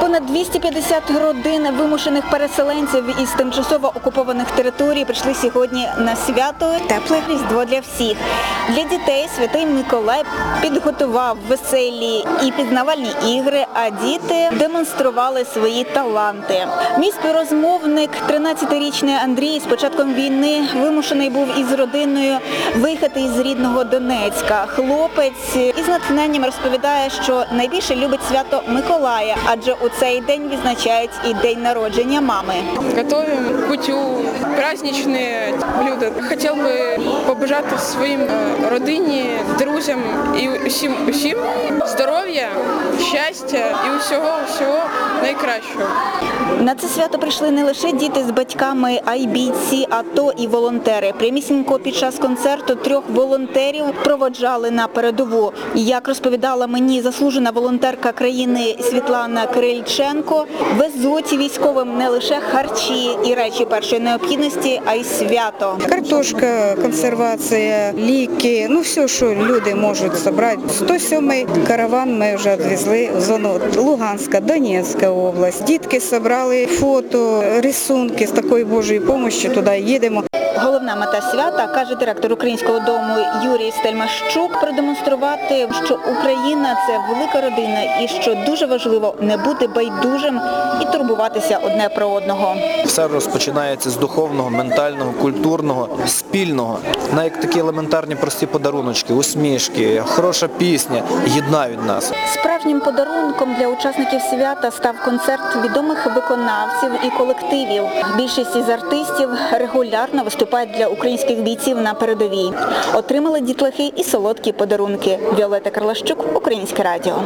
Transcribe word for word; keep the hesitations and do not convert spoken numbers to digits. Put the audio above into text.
Понад двісті п'ятдесят родин вимушених переселенців із тимчасово окупованих територій прийшли сьогодні на свято «Тепле Різдво для всіх». Для дітей Святий Миколай підготував веселі і пізнавальні ігри, а діти демонстрували свої таланти. Мій співрозмовник, тринадцятирічний Андрій, з початком війни вимушений був із родиною виїхати із рідного Донецька. Хлопець із натхненням розповідає, що найбільше любить свято Миколая, адже у цей день відзначають і день народження мами. Готовим кутю, праздничні блюда. Хотів би побажати своїм родині, друзям і усім, усім здоров'я, щастя і усього-всього найкращого. На це свято прийшли не лише діти з батьками, а й бійці АТО і волонтери. Прямісінько під час концерту трьох волонтерів проводжали на передову. Як розповідала мені заслужена волонтерка країни Світлана Кирильченко, везуть військовим не лише харчі і речі першої необхідності, а й свято. Картошка, консервація, ліки, ну все, що люди можуть зібрати. сто сьомий караван ми вже відвезли в зону Луганська, Донецька область. Дітки зібрали фото, рисунки з такою Божою допомогою, туди їдемо. Головна мета свята, каже директор Українського дому Юрій Стельмащук, продемонструвати, що Україна – це велика родина і що дуже важливо не бути байдужим і турбуватися одне про одного. Все розпочинається з духовного, ментального, культурного, спільного. Навіть такі елементарні прості подаруночки, усмішки, хороша пісня єднають нас. Справжнім подарунком для учасників свята став концерт відомих виконавців і колективів. Більшість із артистів регулярно виступають для українських бійців на передовій. Отримали дітлахи і солодкі подарунки. Віолетта Карлащук, Українське радіо.